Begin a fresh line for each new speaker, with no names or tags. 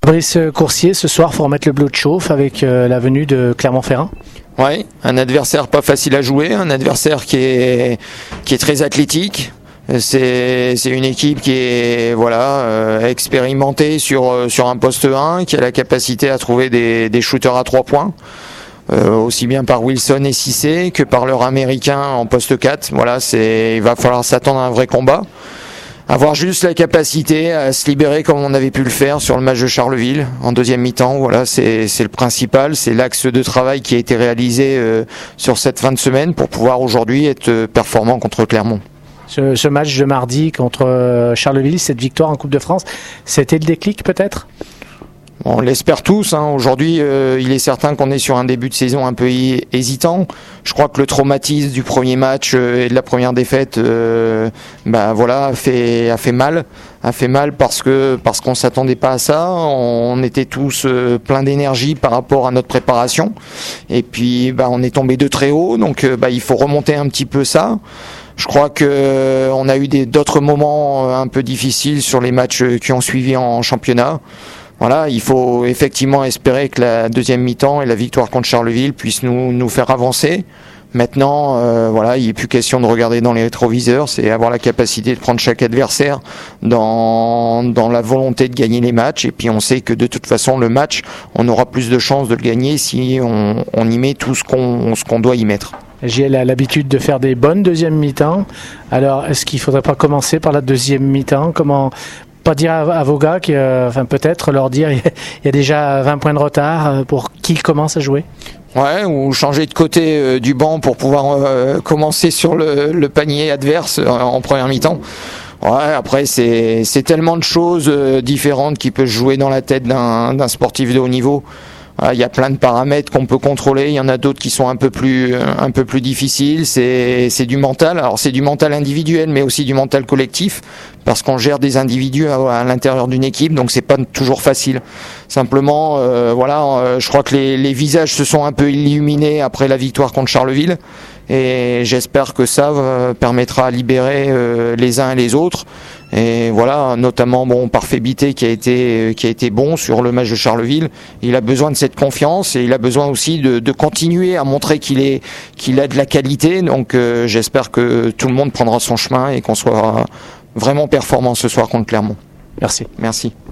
Brice Coursier, ce soir, faut remettre le bleu de chauffe avec la venue de Clermont-Ferrand.
Ouais, un adversaire pas facile à jouer, un adversaire qui est très athlétique. C'est une équipe qui est expérimentée sur un poste 1, qui a la capacité à trouver des shooters à 3 points. Aussi bien par Wilson et Cissé que par leur américain en poste 4. Il va falloir s'attendre à un vrai combat. Avoir juste la capacité à se libérer comme on avait pu le faire sur le match de Charleville en deuxième mi-temps. C'est le principal, c'est l'axe de travail qui a été réalisé sur cette fin de semaine pour pouvoir aujourd'hui être performant contre Clermont.
Ce match de mardi contre Charleville, cette victoire en Coupe de France, c'était le déclic peut-être ?
On l'espère tous. Aujourd'hui, il est certain qu'on est sur un début de saison un peu hésitant. Je crois que le traumatisme du premier match et de la première défaite, a fait mal. A fait mal parce qu'on s'attendait pas à ça. On était tous pleins d'énergie par rapport à notre préparation. Et puis, on est tombé de très haut. Donc, il faut remonter un petit peu ça. Je crois que on a eu d'autres moments un peu difficiles sur les matchs qui ont suivi en championnat. Il faut effectivement espérer que la deuxième mi-temps et la victoire contre Charleville puissent nous faire avancer. Maintenant, il n'est plus question de regarder dans les rétroviseurs, c'est avoir la capacité de prendre chaque adversaire dans la volonté de gagner les matchs. Et puis on sait que de toute façon, le match, on aura plus de chances de le gagner si on y met tout ce qu'on doit y mettre.
J'ai l'habitude de faire des bonnes deuxièmes mi-temps. Alors, est-ce qu'il ne faudrait pas commencer par la deuxième mi-temps ? Pas dire à vos gars, peut-être leur dire il y a déjà 20 points de retard pour qu'ils commencent à jouer.
Ouais, ou changer de côté du banc pour pouvoir commencer sur le panier adverse en première mi-temps. Ouais, après c'est tellement de choses différentes qui peuvent jouer dans la tête d'un sportif de haut niveau. Il y a plein de paramètres qu'on peut contrôler, il y en a d'autres qui sont un peu plus difficiles, c'est du mental. Alors c'est du mental individuel mais aussi du mental collectif parce qu'on gère des individus à l'intérieur d'une équipe, donc c'est pas toujours facile. Simplement je crois que les visages se sont un peu illuminés après la victoire contre Charleville et j'espère que ça permettra à libérer les uns et les autres. Et notamment par Fébité qui a été bon sur le match de Charleville. Il a besoin de cette confiance et il a besoin aussi de continuer à montrer qu'il a de la qualité. Donc j'espère que tout le monde prendra son chemin et qu'on soit vraiment performant ce soir contre Clermont.
Merci.
Merci.